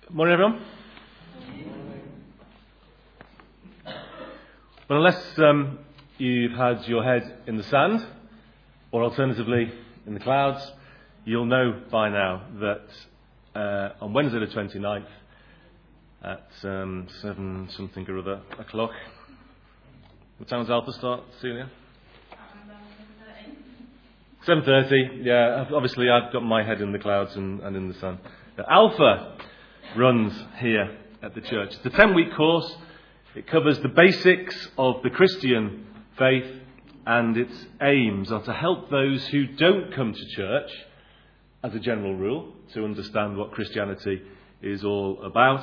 Morning, everyone. Well, unless you've had your head in the sand, or alternatively in the clouds, you'll know by now that on Wednesday the 29th at 7 something or other o'clock. What time does Alpha start, Celia? 7:30. Yeah, obviously I've got my head in the clouds and in the sun. Alpha runs here at the church. It's a 10-week course. It covers the basics of the Christian faith, and its aims are to help those who don't come to church, as a general rule, to understand what Christianity is all about.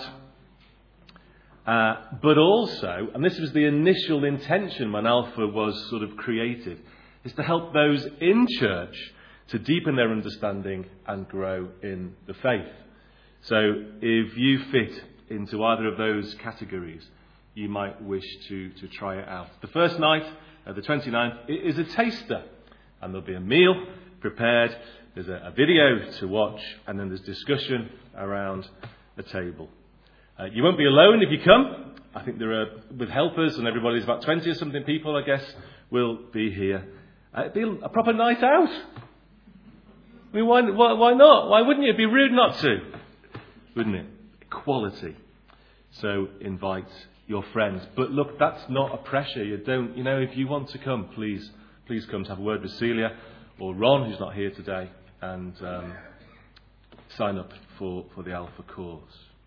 But also, and this was the initial intention when Alpha was sort of created, is to help those in church to deepen their understanding and grow in the faith. So if you fit into either of those categories, you might wish to try it out. The first night, the 29th, is a taster, and there'll be a meal prepared, there's a video to watch, and then there's discussion around the table. You won't be alone if you come. I think there are, with helpers and everybody's about 20 or something people, I guess, will be here. It'd be a proper night out. I mean, why not? Why wouldn't you? It'd be rude not to, wouldn't it? Equality. So invite your friends. But look, that's not a pressure. If you want to come, please come to have a word with Celia or Ron, who's not here today, and sign up for the Alpha course.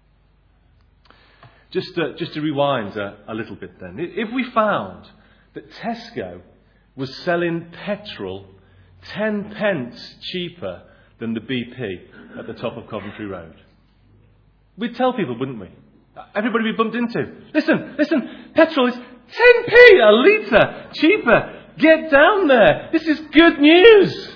Just to rewind a little bit then. If we found that Tesco was selling petrol 10 pence cheaper than the BP at the top of Coventry Road, we'd tell people, wouldn't we? Everybody we bumped into. Listen, petrol is 10p a litre cheaper. Get down there. This is good news.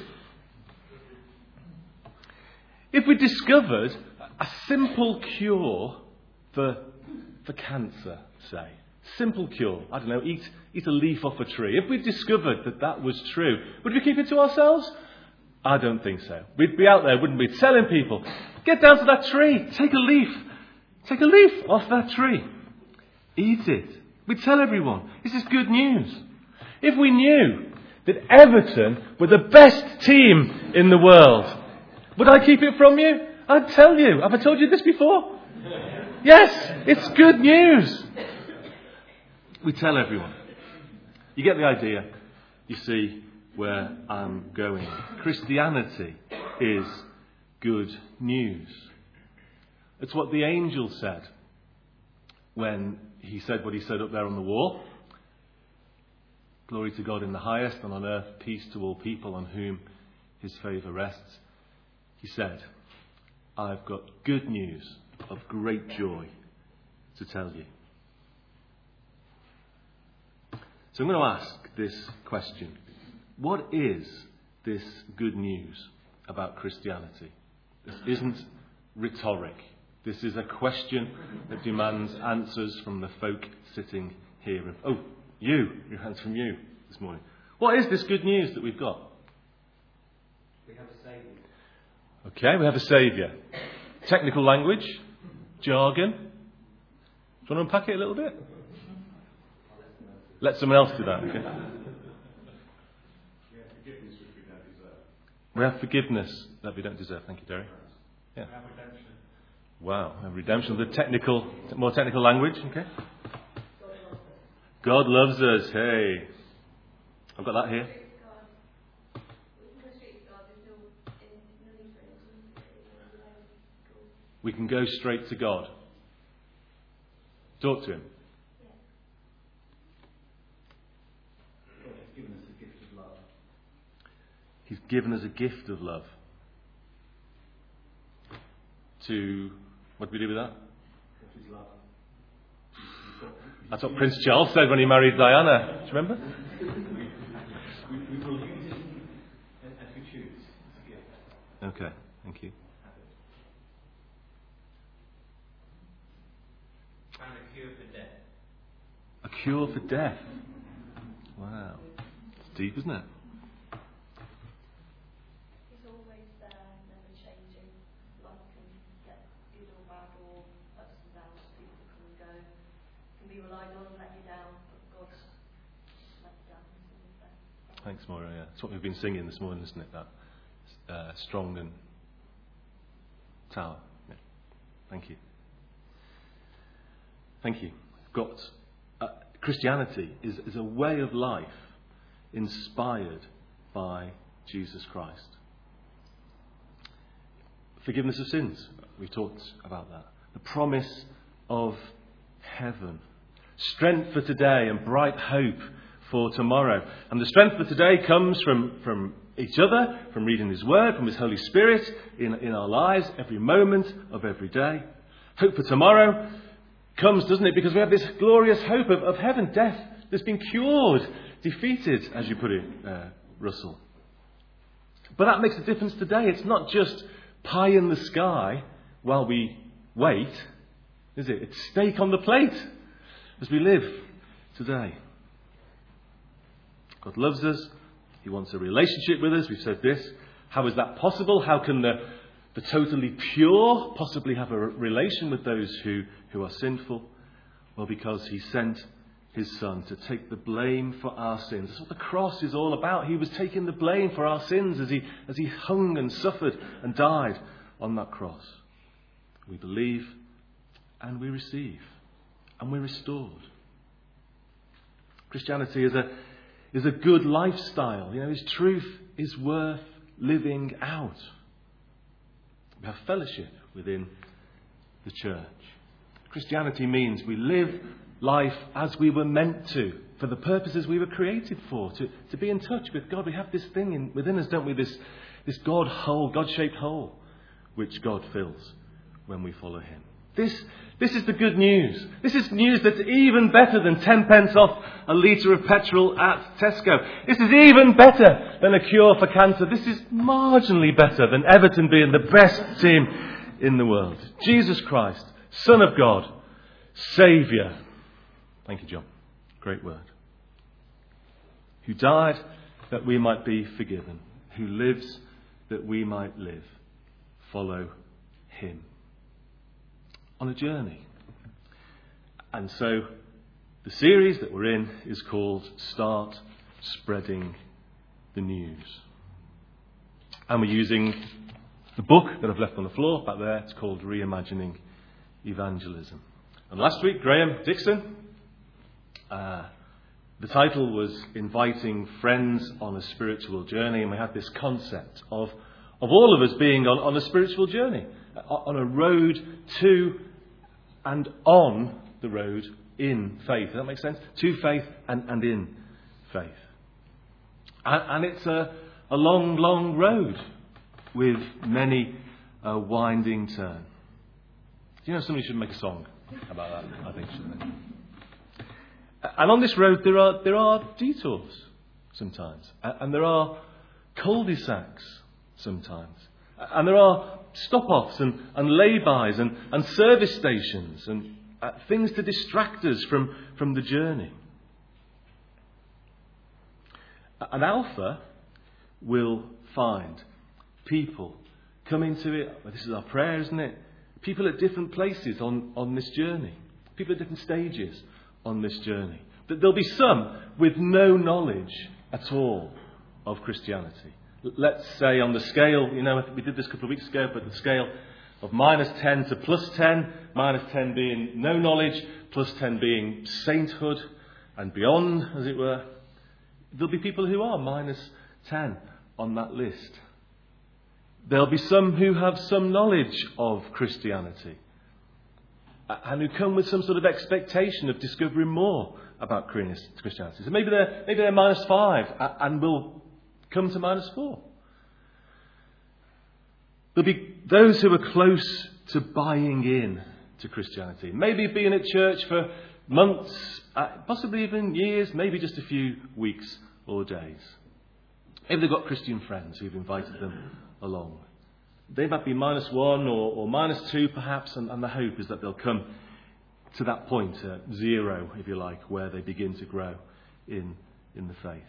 If we discovered a simple cure for cancer, say, simple cure, I don't know, eat a leaf off a tree. If we discovered that was true, would we keep it to ourselves? I don't think so. We'd be out there, wouldn't we, telling people, get down to that tree, take a leaf off that tree, eat it. We'd tell everyone, this is good news. If we knew that Everton were the best team in the world, would I keep it from you? I'd tell you. Have I told you this before? Yes, it's good news. We tell everyone. You get the idea. You see where I'm going. Christianity is good news. It's what the angel said when he said what he said up there on the wall. Glory to God in the highest, and on earth peace to all people on whom his favour rests. He said, I've got good news of great joy to tell you. So I'm going to ask this question. What is this good news about Christianity? This isn't rhetoric. This is a question that demands answers from the folk sitting here. Oh, your hands from you this morning. What is this good news that we've got? We have a Saviour. Okay, we have a Saviour. Technical language, jargon. Do you want to unpack it a little bit? Let someone else do that, okay? We have forgiveness that we don't deserve. Thank you, Derek. Yeah. We have redemption. Wow, we have redemption. The more technical language, okay? God loves us. Hey, I've got that here. We can go straight to God. Talk to him. He's given us a gift of love. What do we do with that? That's what Prince Charles said when he married Diana. Do you remember? We will use it as we choose. It's a gift. Okay, thank you. And a cure for death. A cure for death. Wow. It's deep, isn't it? He's always there, never changing. Life can get good or bad or can be relied on and let you down, but God's let you down. Thanks, Maura. Yeah, it's what we've been singing this morning, isn't it? That strong and tower. Yeah. Thank you. Thank you. Christianity is a way of life inspired by Jesus Christ. Forgiveness of sins. We talked about that. The promise of heaven. Strength for today and bright hope for tomorrow. And the strength for today comes from each other, from reading His Word, from His Holy Spirit in our lives, every moment of every day. Hope for tomorrow comes, doesn't it, because we have this glorious hope of heaven, death that's been cured, defeated, as you put it, Russell. But that makes a difference today. It's not just pie in the sky while we wait, is it? It's steak on the plate as we live today. God loves us. He wants a relationship with us. We've said this. How is that possible? How can the totally pure possibly have a relation with those who are sinful? Well, because He sent His Son to take the blame for our sins. That's what the cross is all about. He was taking the blame for our sins as he hung and suffered and died on that cross. We believe and we receive and we're restored. Christianity is a good lifestyle. His truth is worth living out. We have fellowship within the church. Christianity means we live life as we were meant to, for the purposes we were created for, to be in touch with God. We have this thing within us, don't we? This God-shaped hole, which God fills when we follow Him. This is the good news. This is news that's even better than 10 pence off a litre of petrol at Tesco. This is even better than a cure for cancer. This is marginally better than Everton being the best team in the world. Jesus Christ, Son of God, Saviour. Thank you, John. Great word. Who died that we might be forgiven. Who lives that we might live. Follow Him. On a journey. And so the series that we're in is called Start Spreading the News. And we're using the book that I've left on the floor back there. It's called Reimagining Evangelism. And last week, Graham Dixon, the title was Inviting Friends on a Spiritual Journey. And we had this concept of all of us being on a spiritual journey, on a road to and on the road in faith. Does that make sense? To faith and in faith. And it's a long, long road with many winding turns. Do you know somebody should make a song about that? I think shouldn't they? And on this road there are detours sometimes. And there are cul-de-sacs sometimes. And there are stop-offs and lay-bys and service stations and things to distract us from the journey. And Alpha will find people coming to it. Well, this is our prayer, isn't it? People at different places on this journey. People at different stages on this journey. But there'll be some with no knowledge at all of Christianity. Let's say on the scale, we did this a couple of weeks ago, but the scale of -10 to +10, -10 being no knowledge, +10 being sainthood and beyond, as it were. There'll be people who are -10 on that list. There'll be some who have some knowledge of Christianity and who come with some sort of expectation of discovering more about Christianity. So maybe they're -5 and will come to -4. There'll be those who are close to buying in to Christianity. Maybe being at church for months, possibly even years, maybe just a few weeks or days. Maybe they've got Christian friends who've invited them along. They might be -1 or -2 perhaps, and the hope is that they'll come to that point, 0, if you like, where they begin to grow in the faith.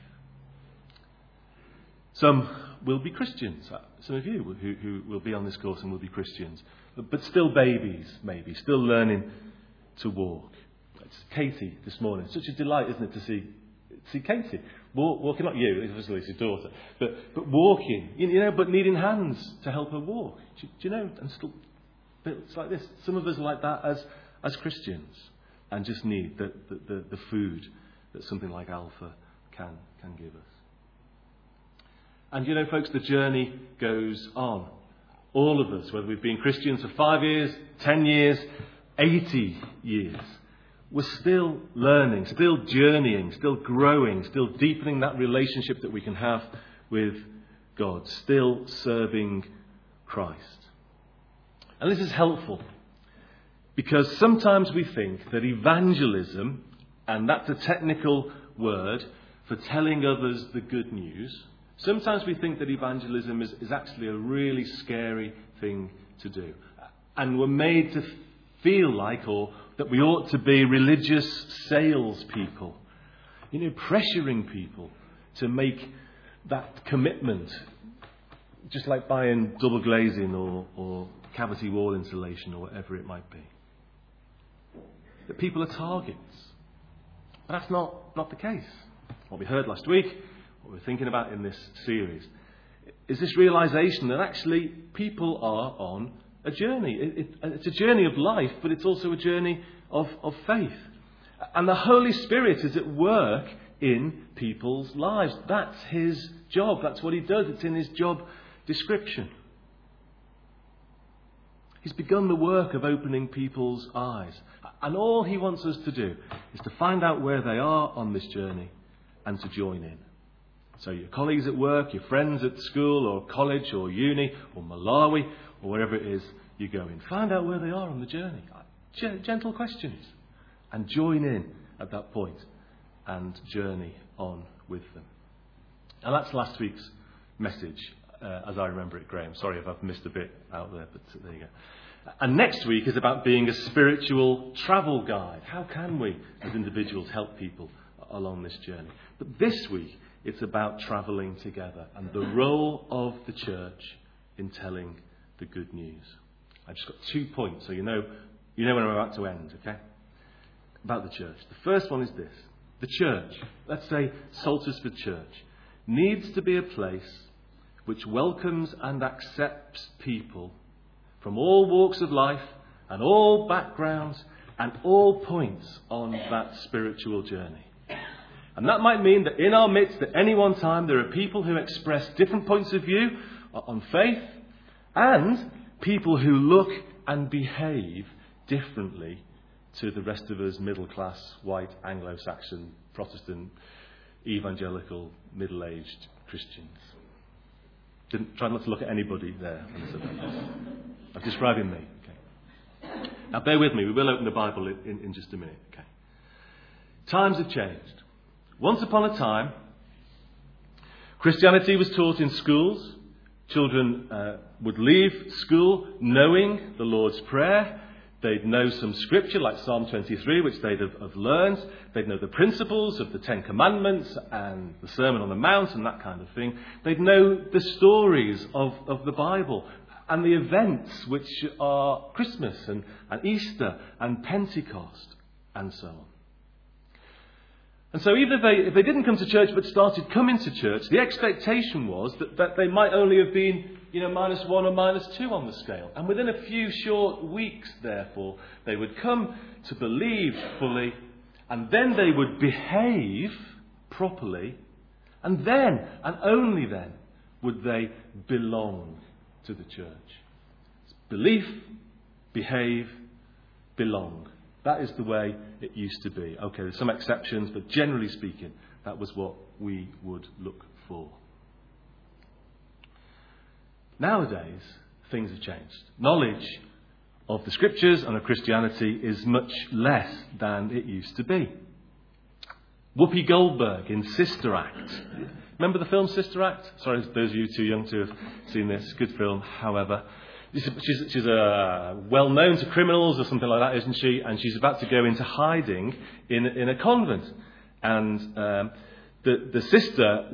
Some will be Christians. Some of you who will be on this course and will be Christians. But still babies, maybe. Still learning to walk. Katie this morning. Such a delight, isn't it, to see Katie walking, not you, obviously it's your daughter, but walking, but needing hands to help her walk. Do you know? And still, it's like this. Some of us are like that as Christians, and just need the food that something like Alpha can give us. And folks, the journey goes on. All of us, whether we've been Christians for 5 years, 10 years, 80 years, we're still learning, still journeying, still growing, still deepening that relationship that we can have with God, still serving Christ. And this is helpful because sometimes we think that evangelism, and that's a technical word for telling others the good news, sometimes we think that evangelism is actually a really scary thing to do. And we're made to feel like, or that we ought to be religious salespeople, pressuring people to make that commitment, just like buying double glazing or cavity wall insulation or whatever it might be. That people are targets. But that's not the case. What we heard last week, what we're thinking about in this series, is this realization that actually people are on a journey. It's a journey of life, but it's also a journey of faith. And the Holy Spirit is at work in people's lives. That's his job. That's what he does. It's in his job description. He's begun the work of opening people's eyes. And all he wants us to do is to find out where they are on this journey and to join in. So your colleagues at work, your friends at school or college or uni or Malawi or wherever it is you go in. Find out where they are on the journey. Gentle questions. And join in at that point and journey on with them. And that's last week's message, as I remember it, Graham. Sorry if I've missed a bit out there, but there you go. And next week is about being a spiritual travel guide. How can we, as individuals, help people along this journey? But this week, it's about travelling together and the role of the church in telling the good news. I've just got 2 points, so you know when I'm about to end, okay? About the church. The first one is this. The church, let's say Saltersford Church, needs to be a place which welcomes and accepts people from all walks of life and all backgrounds and all points on that spiritual journey. And that might mean that in our midst at any one time there are people who express different points of view on faith and people who look and behave differently to the rest of us middle class, white, Anglo-Saxon, Protestant, evangelical, middle-aged Christians. Try not to look at anybody there. I'm describing me. Okay. Now bear with me, we will open the Bible in just a minute. Okay. Times have changed. Once upon a time, Christianity was taught in schools. Children would leave school knowing the Lord's Prayer. They'd know some scripture like Psalm 23, which they'd have learned. They'd know the principles of the Ten Commandments and the Sermon on the Mount and that kind of thing. They'd know the stories of the Bible and the events which are Christmas and Easter and Pentecost and so on. And so even if they didn't come to church but started coming to church, the expectation was that they might only have been, -1 or -2 on the scale. And within a few short weeks, therefore, they would come to believe fully, and then they would behave properly, and then, and only then, would they belong to the church. Belief, behave, belong. That is the way it used to be. Okay, there's some exceptions, but generally speaking, that was what we would look for. Nowadays, things have changed. Knowledge of the scriptures and of Christianity is much less than it used to be. Whoopi Goldberg in Sister Act. Remember the film Sister Act? Sorry, those of you too young to have seen this. Good film, however. She's well known to criminals or something like that, isn't she? And she's about to go into hiding in a convent. And the sister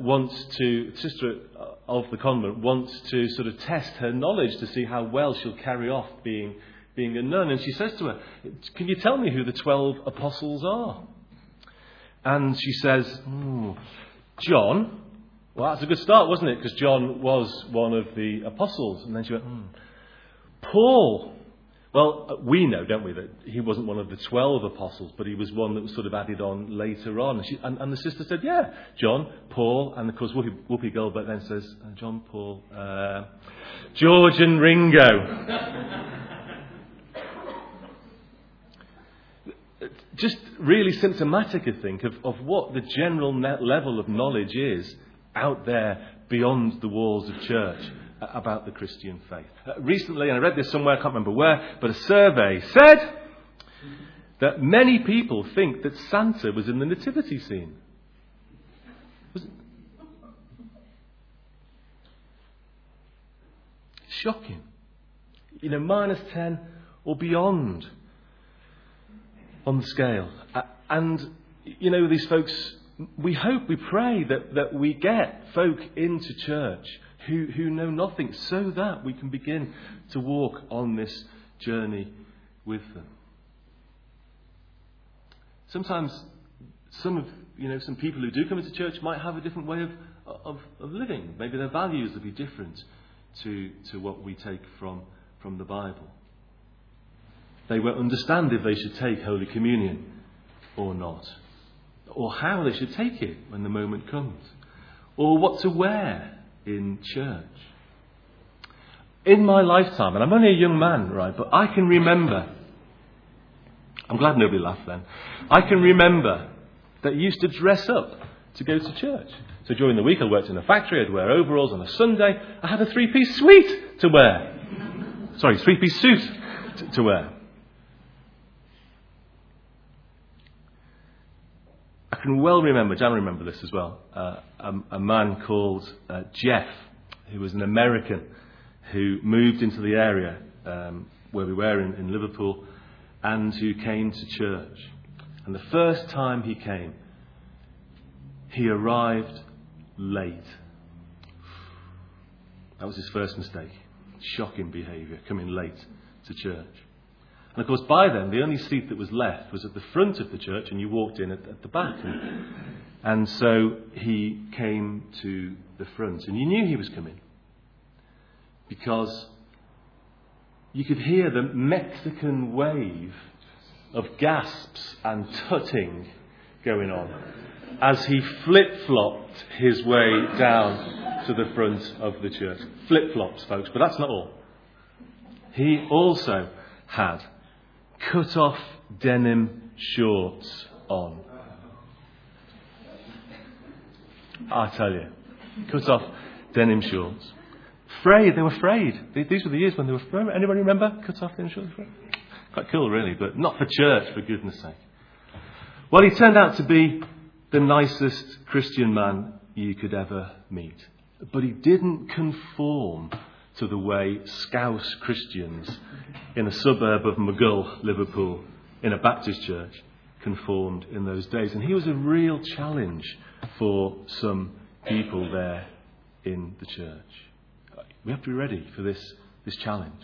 of the convent wants to sort of test her knowledge to see how well she'll carry off being being a nun. And she says to her, "Can you tell me who the 12 apostles are?" And she says, "John." Well, that's a good start, wasn't it? Because John was one of the apostles. And then she went, "Paul." Well, we know, don't we, that he wasn't one of the 12 apostles, but he was one that was sort of added on later on. And the sister said, "Yeah, John, Paul." And of course, Whoopi Goldberg then says, "John, Paul, George and Ringo." Just really symptomatic, I think, of what the general level of knowledge is out there beyond the walls of church about the Christian faith. Recently, and I read this somewhere, I can't remember where, but a survey said that many people think that Santa was in the nativity scene. Shocking. -10 or beyond on the scale. And, these folks, we hope, we pray that we get folk into church who know nothing, so that we can begin to walk on this journey with them. Sometimes some people who do come into church might have a different way of living. Maybe their values will be different to what we take from the Bible. They won't understand if they should take Holy Communion or not, or how they should take it when the moment comes, or what to wear in church. In my lifetime, and I'm only a young man, right, but I can remember, I'm glad nobody laughed then, I can remember that you used to dress up to go to church. So during the week I worked in a factory, I'd wear overalls. On a Sunday I had a 3-piece suite to wear. 3-piece suit to wear. I can well remember, Jan remember this as well, a man called Jeff, who was an American who moved into the area where we were in Liverpool, and who came to church. And the first time he came, he arrived late. That was his first mistake. Shocking behaviour, coming late to church. And of course, by then, the only seat that was left was at the front of the church, and you walked in at the back. And so he came to the front, and you knew he was coming, because you could hear the Mexican wave of gasps and tutting going on as he flip-flopped his way down to the front of the church. Flip-flops, folks, but that's not all. He also had cut-off denim shorts on. I tell you, cut-off denim shorts. Frayed, they were frayed. These were the years when they were frayed. Anybody remember cut-off denim shorts? Quite cool, really, but not for church, for goodness sake. Well, he turned out to be the nicest Christian man you could ever meet. But he didn't conform to the way Scouse Christians in a suburb of Maghull, Liverpool, in a Baptist church, conformed in those days. And he was a real challenge for some people there in the church. We have to be ready for this challenge.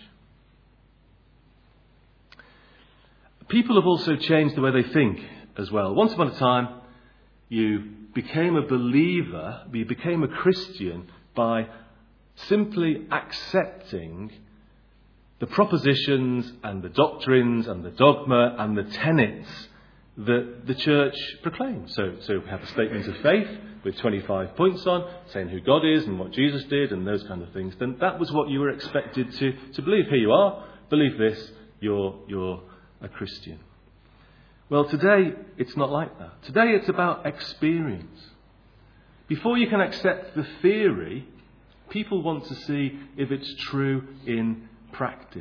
People have also changed the way they think as well. Once upon a time, you became a believer, you became a Christian by simply accepting the propositions and the doctrines and the dogma and the tenets that the church proclaims. So we have a statement of faith with 25 points on, saying who God is and what Jesus did and those kind of things. Then that was what you were expected to believe. Here you are, believe this, you're a Christian. Well, today it's not like that. Today it's about experience. Before you can accept the theory, people want to see if it's true in practice.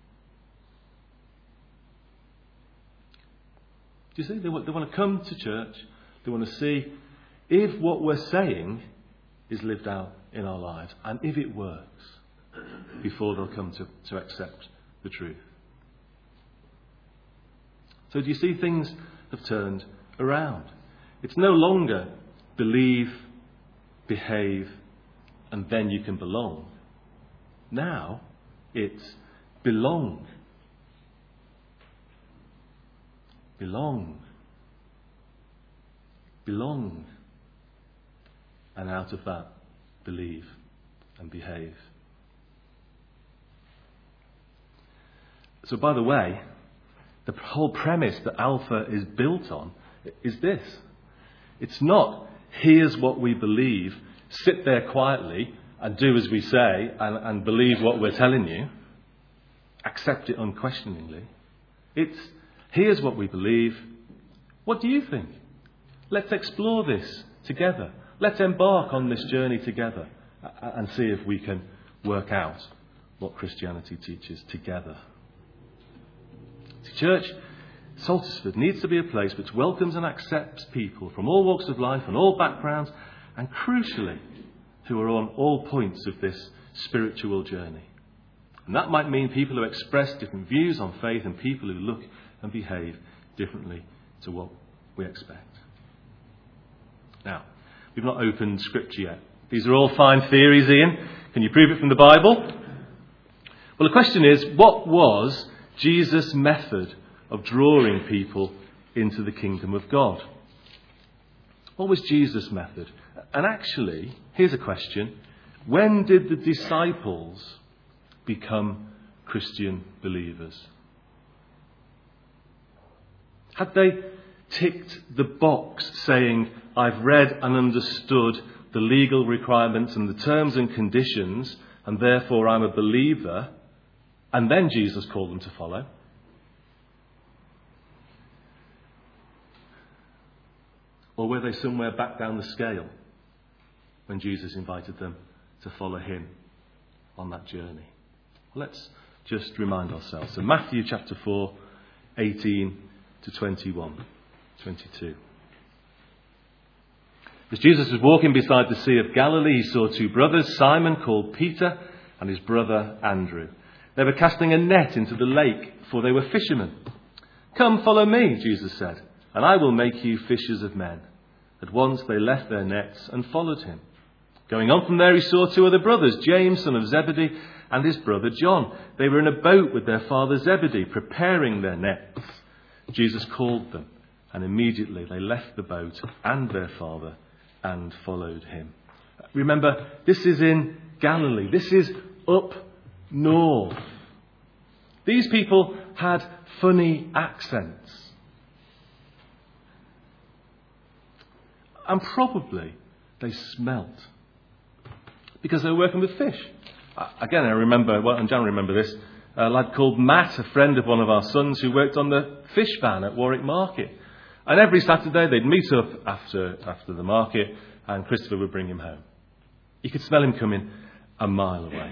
Do you see? They want to come to church. They want to see if what we're saying is lived out in our lives and if it works before they'll come to accept the truth. So do you see, things have turned around. It's no longer believe, behave, and then you can belong. Now it's belong belong. Belong. And out of that, believe and behave. So, by the way, the whole premise that Alpha is built on is this. It's not, here's what we believe, sit there quietly and do as we say and believe what we're telling you. Accept it unquestioningly. It's, here's what we believe. What do you think? Let's explore this together. Let's embark on this journey together and see if we can work out what Christianity teaches together. Church, Saltersford needs to be a place which welcomes and accepts people from all walks of life and all backgrounds, and crucially, who are on all points of this spiritual journey. And that might mean people who express different views on faith and people who look and behave differently to what we expect. Now, we've not opened Scripture yet. These are all fine theories, Ian. Can you prove it from the Bible? Well, the question is, what was Jesus' method of drawing people into the kingdom of God? What was Jesus' method? And actually, here's a question. When did the disciples become Christian believers? Had they ticked the box saying, I've read and understood the legal requirements and the terms and conditions, and therefore I'm a believer, and then Jesus called them to follow? Or were they somewhere back down the scale when Jesus invited them to follow him on that journey? Let's just remind ourselves. So Matthew chapter 4, 18 to 21, 22. As Jesus was walking beside the Sea of Galilee, he saw two brothers, Simon called Peter and his brother Andrew. They were casting a net into the lake, for they were fishermen. Come, follow me, Jesus said, and I will make you fishers of men. At once they left their nets and followed him. Going on from there, he saw two other brothers, James, son of Zebedee, and his brother John. They were in a boat with their father Zebedee, preparing their nets. Jesus called them, and immediately they left the boat and their father and followed him. Remember, this is in Galilee. This is up north. These people had funny accents. And probably they smelt. Because they were working with fish. Again, I remember, well, and Jan remember this, a lad called Matt, a friend of one of our sons, who worked on the fish van at Warwick Market. And every Saturday they'd meet up after the market, and Christopher would bring him home. You could smell him coming a mile away.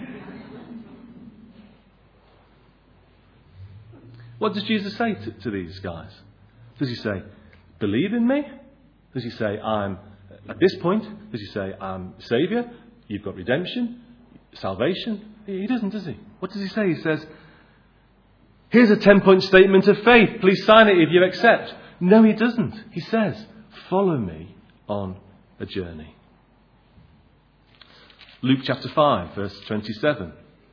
What does Jesus say to these guys? Does he say, believe in me? Does he say, I'm, at this point, does he say, I'm Saviour, you've got redemption, salvation? He doesn't, does he? What does he say? He says, here's a 10-point statement of faith. Please sign it if you accept. No, he doesn't. He says, follow me on a journey. Luke chapter 5, verse 27.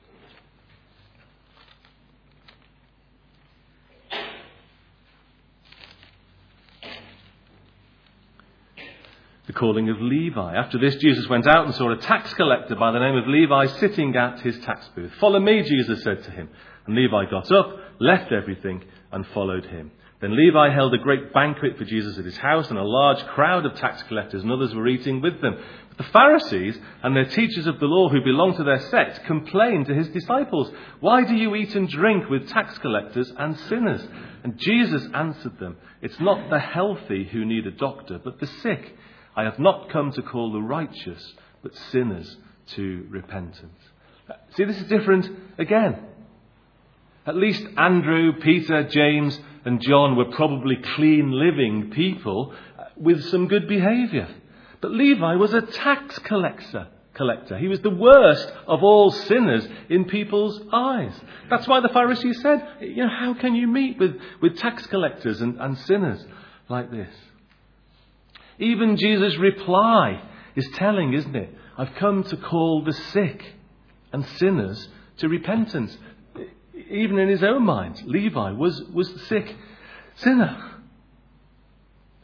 The calling of Levi. After this, Jesus went out and saw a tax collector by the name of Levi sitting at his tax booth. Follow me, Jesus said to him. And Levi got up, left everything, and followed him. Then Levi held a great banquet for Jesus at his house, and a large crowd of tax collectors and others were eating with them. But the Pharisees and their teachers of the law who belonged to their sect complained to his disciples, why do you eat and drink with tax collectors and sinners? And Jesus answered them, it's not the healthy who need a doctor, but the sick. I have not come to call the righteous, but sinners to repentance. See, this is different again. At least Andrew, Peter, James and John were probably clean living people with some good behaviour. But Levi was a tax collector. He was the worst of all sinners in people's eyes. That's why the Pharisees said, how can you meet with tax collectors and sinners like this? Even Jesus' reply is telling, isn't it? I've come to call the sick and sinners to repentance. Even in his own mind, Levi was the sick sinner.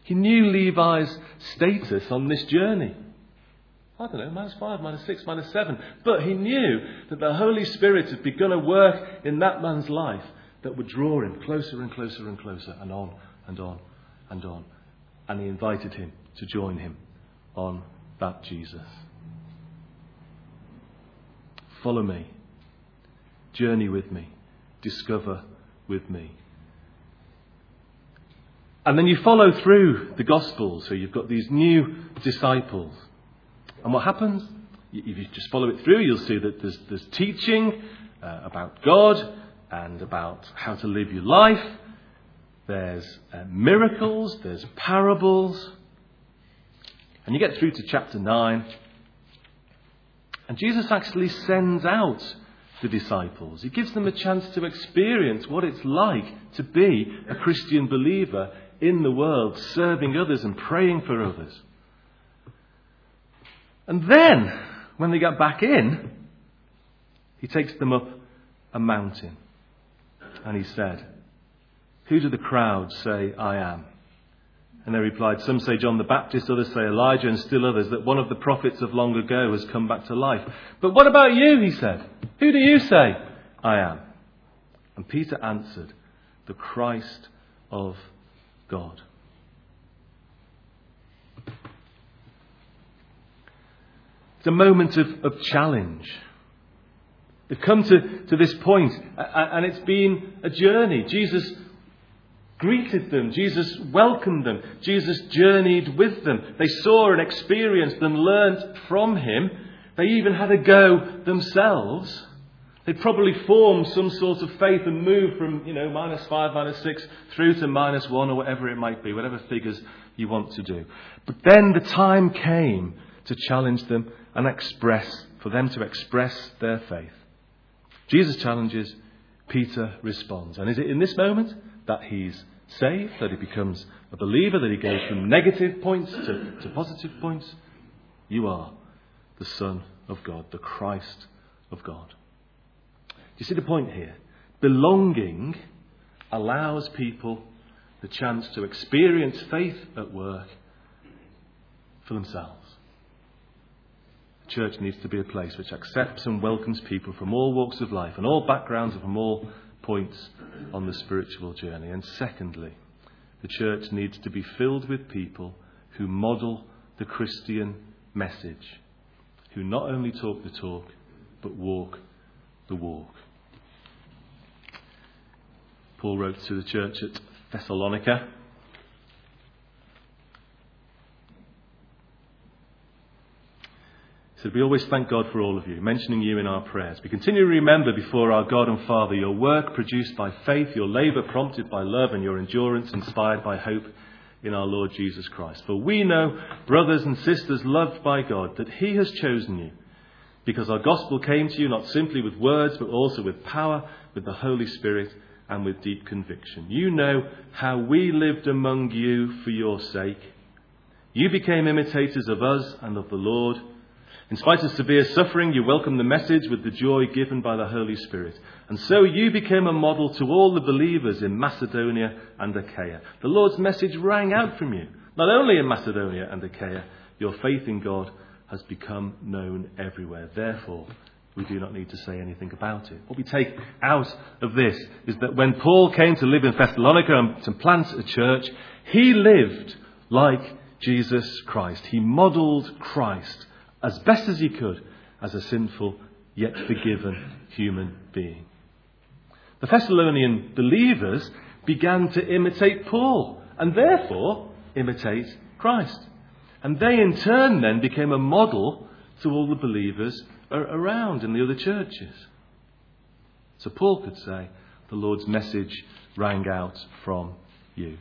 He knew Levi's status on this journey. I don't know, -5, -6, -7. But he knew that the Holy Spirit had begun a work in that man's life that would draw him closer and closer and closer, and on and on and on. And he invited him to join him on that Jesus. Follow me. Journey with me. Discover with me. And then you follow through the Gospels. So you've got these new disciples. And what happens? If you just follow it through, you'll see that there's teaching about God and about how to live your life. There's miracles. There's parables. And you get through to chapter 9. And Jesus actually sends out the disciples. He gives them a chance to experience what it's like to be a Christian believer in the world, serving others and praying for others. And then, when they get back in, he takes them up a mountain. And he said, "Who do the crowd say I am?" And they replied, "Some say John the Baptist, others say Elijah, and still others that one of the prophets of long ago has come back to life. But what about you?" he said. "Who do you say I am?" And Peter answered, "The Christ of God." It's a moment of challenge. They've come to this point, and it's been a journey. Jesus greeted them. Jesus welcomed them. Jesus journeyed with them. They saw and experienced and learnt from him. They even had a go themselves. They probably formed some sort of faith and moved from, -5, -6 through to -1 or whatever it might be, whatever figures you want to do. But then the time came to challenge them and for them to express their faith. Jesus challenges, Peter responds. And is it in this moment that he's saved, that he becomes a believer, that he goes from negative points to positive points? You are the Son of God, the Christ of God. Do you see the point here? Belonging allows people the chance to experience faith at work for themselves. The church needs to be a place which accepts and welcomes people from all walks of life and all backgrounds and from all points on the spiritual journey. And secondly, the church needs to be filled with people who model the Christian message, who not only talk the talk, but walk the walk. Paul wrote to the church at Thessalonica. He said, "We always thank God for all of you, mentioning you in our prayers. We continue to remember before our God and Father your work produced by faith, your labour prompted by love, and your endurance inspired by hope in our Lord Jesus Christ. For we know, brothers and sisters loved by God, that he has chosen you, because our gospel came to you not simply with words, but also with power, with the Holy Spirit, and with deep conviction. You know how we lived among you for your sake. You became imitators of us and of the Lord. In spite of severe suffering, you welcomed the message with the joy given by the Holy Spirit. And so you became a model to all the believers in Macedonia and Achaia. The Lord's message rang out from you. Not only in Macedonia and Achaia, your faith in God has become known everywhere. Therefore, we do not need to say anything about it." What we take out of this is that when Paul came to live in Thessalonica and to plant a church, he lived like Jesus Christ. He modelled Christ as best as he could as a sinful yet forgiven human being. The Thessalonian believers began to imitate Paul and therefore imitate Christ. And they in turn then became a model to all the believers around in the other churches. So Paul could say, the Lord's message rang out from you.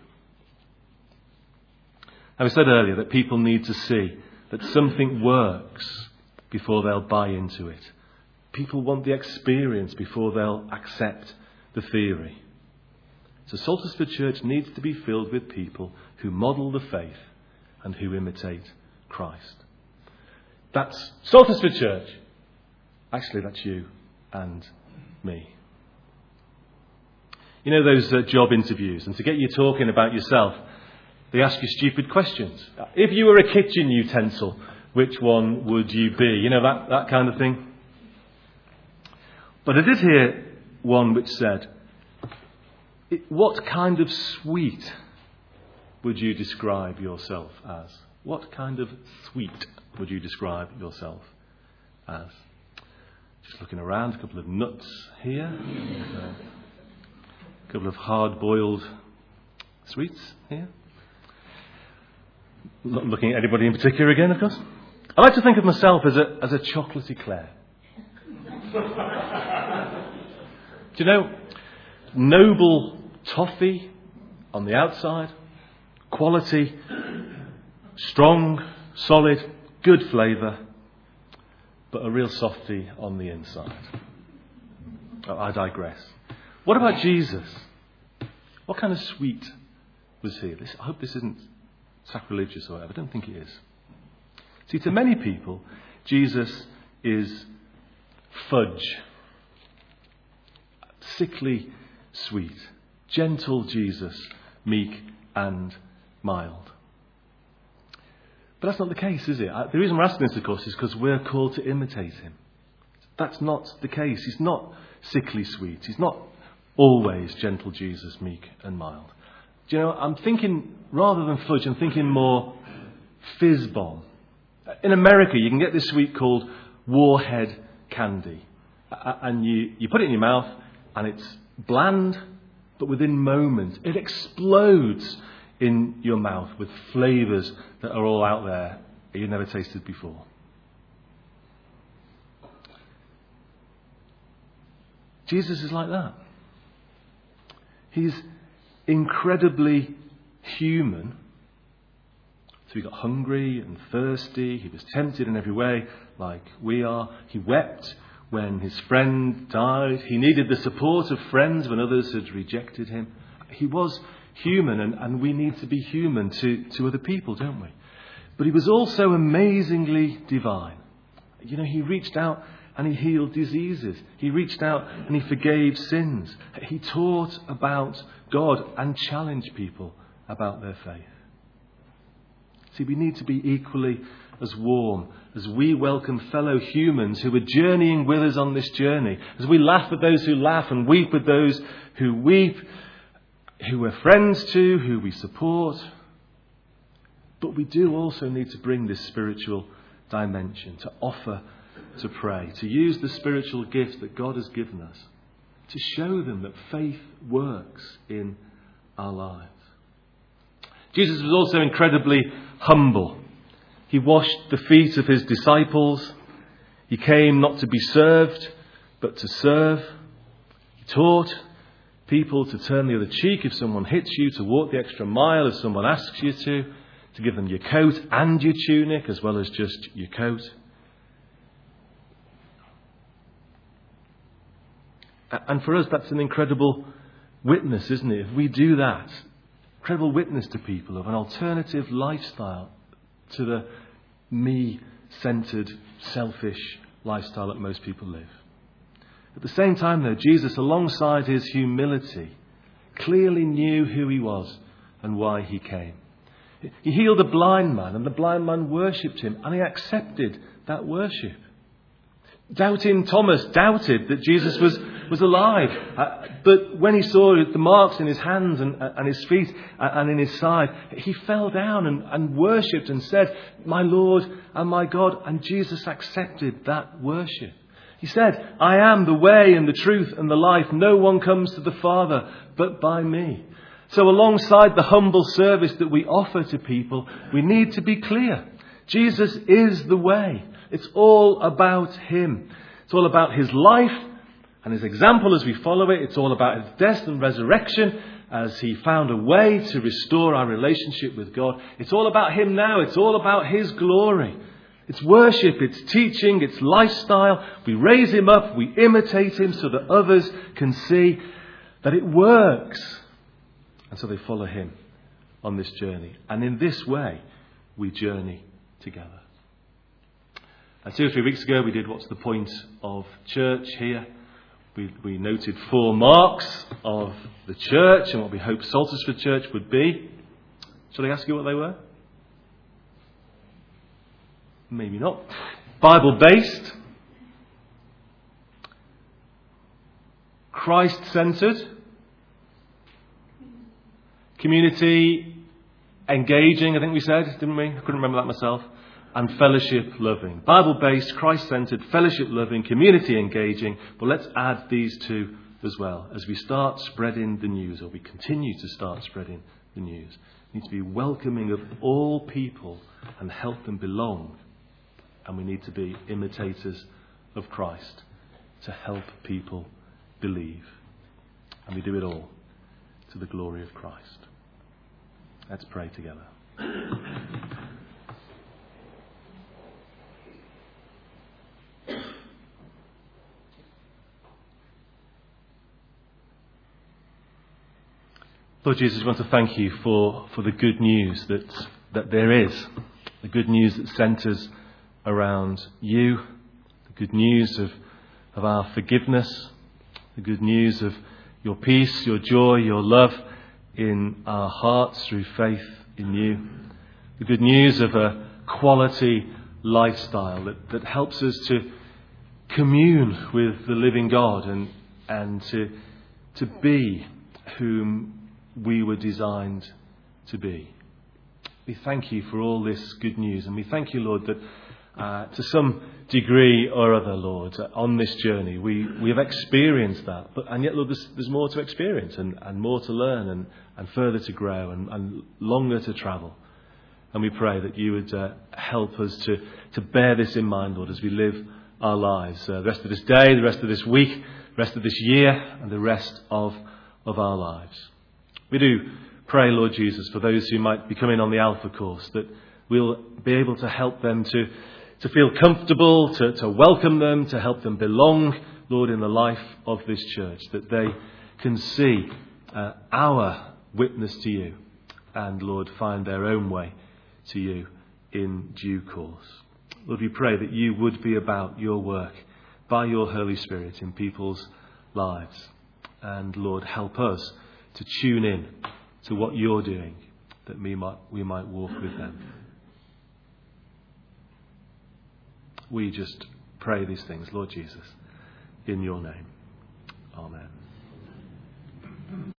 Now, we said earlier that people need to see that something works before they'll buy into it. People want the experience before they'll accept the theory. So Saltersford Church needs to be filled with people who model the faith and who imitate Christ. That's Saltersford Church. Actually, that's you and me. You know those job interviews, and to get you talking about yourself, They ask you stupid questions. If you were a kitchen utensil, which one would you be? You know, that kind of thing. But I did hear one which said, what kind of sweet would you describe yourself as? What kind of sweet would you describe yourself as? Just looking around, a couple of nuts here, a couple of hard-boiled sweets here. Not looking at anybody in particular again, of course. I like to think of myself as a chocolate eclair. Do you know, noble toffee on the outside, quality, strong, solid, good flavour, but a real softie on the inside. I digress. What about Jesus? What kind of sweet was he? I hope this isn't sacrilegious or whatever. I don't think it is. See, to many people, Jesus is fudge. Sickly sweet. Gentle Jesus, meek and mild. But that's not the case, is it? The reason we're asking this, of course, is because we're called to imitate him. That's not the case. He's not sickly sweet. He's not always gentle Jesus, meek and mild. Do you know, I'm thinking, rather than fudge, I'm thinking more fizz bomb. In America, you can get this sweet called Warhead candy. And you put it in your mouth, and it's bland, but within moments, it explodes in your mouth with flavours that are all out there that you've never tasted before. Jesus is like that. He's incredibly human. So he got hungry and thirsty. He was tempted in every way, like we are. He wept when his friend died. He needed the support of friends when others had rejected him. He was human, and we need to be human to other people, don't we? But he was also amazingly divine. You know, he reached out and he healed diseases. He reached out and he forgave sins. He taught about God and challenged people about their faith. See, we need to be equally as warm as we welcome fellow humans who are journeying with us on this journey. As we laugh with those who laugh and weep with those who weep, who we're friends to, who we support. But we do also need to bring this spiritual dimension, to offer, to pray, to use the spiritual gifts that God has given us, to show them that faith works in our lives. Jesus was also incredibly humble. He washed the feet of his disciples. He came not to be served, but to serve. He taught people to turn the other cheek if someone hits you, to walk the extra mile if someone asks you to give them your coat and your tunic as well as just your coat. And for us, that's an incredible witness, isn't it? If we do that, incredible witness to people of an alternative lifestyle to the me-centered, selfish lifestyle that most people live. At the same time, though, Jesus, alongside his humility, clearly knew who he was and why he came. He healed a blind man, and the blind man worshipped him, and he accepted that worship. Doubting Thomas doubted that Jesus was alive. But when he saw the marks in his hands and his feet and in his side, he fell down and worshipped and said, "My Lord and my God." And Jesus accepted that worship. He said, "I am the way and the truth and the life. No one comes to the Father but by me." So alongside the humble service that we offer to people, we need to be clear. Jesus is the way. It's all about him. It's all about his life and his example as we follow it. It's all about his death and resurrection as he found a way to restore our relationship with God. It's all about him now. It's all about his glory. It's worship, it's teaching, it's lifestyle. We raise him up, we imitate him so that others can see that it works. And so they follow him on this journey. And in this way, we journey together. And 2 or 3 weeks ago, we did What's the Point of Church here. We noted 4 marks of the church and what we hope Saltersford Church would be. Shall I ask you what they were? Maybe not. Bible-based, Christ-centred, community engaging, I think we said, didn't we? I couldn't remember that myself. And fellowship-loving. Bible-based, Christ-centred, fellowship-loving, community engaging. But let's add these two as well as we start spreading the news, or we continue to start spreading the news. We need to be welcoming of all people and help them belong. And we need to be imitators of Christ to help people believe. And we do it all to the glory of Christ. Let's pray together. Lord Jesus, I want to thank you for the good news that there is. The good news that centres around you. The good news of our forgiveness. The good news of your peace, your joy, your love in our hearts through faith in you. The good news of a quality lifestyle that helps us to commune with the living God and to be whom we were designed to be. We thank you for all this good news, and we thank you, Lord, that to some degree or other, Lord, on this journey we have experienced that, and yet, Lord, there's more to experience and more to learn and further to grow and longer to travel. And we pray that you would help us to bear this in mind, Lord, as we live our lives, the rest of this day, the rest of this week, the rest of this year, and the rest of our lives. We do pray, Lord Jesus, for those who might be coming on the Alpha course, that we'll be able to help them to feel comfortable, to welcome them, to help them belong, Lord, in the life of this church, that they can see our witness to you and, Lord, find their own way to you in due course. Lord, we pray that you would be about your work by your Holy Spirit in people's lives. And, Lord, help us to tune in to what you're doing, that we might walk with them. We just pray these things, Lord Jesus, in your name. Amen.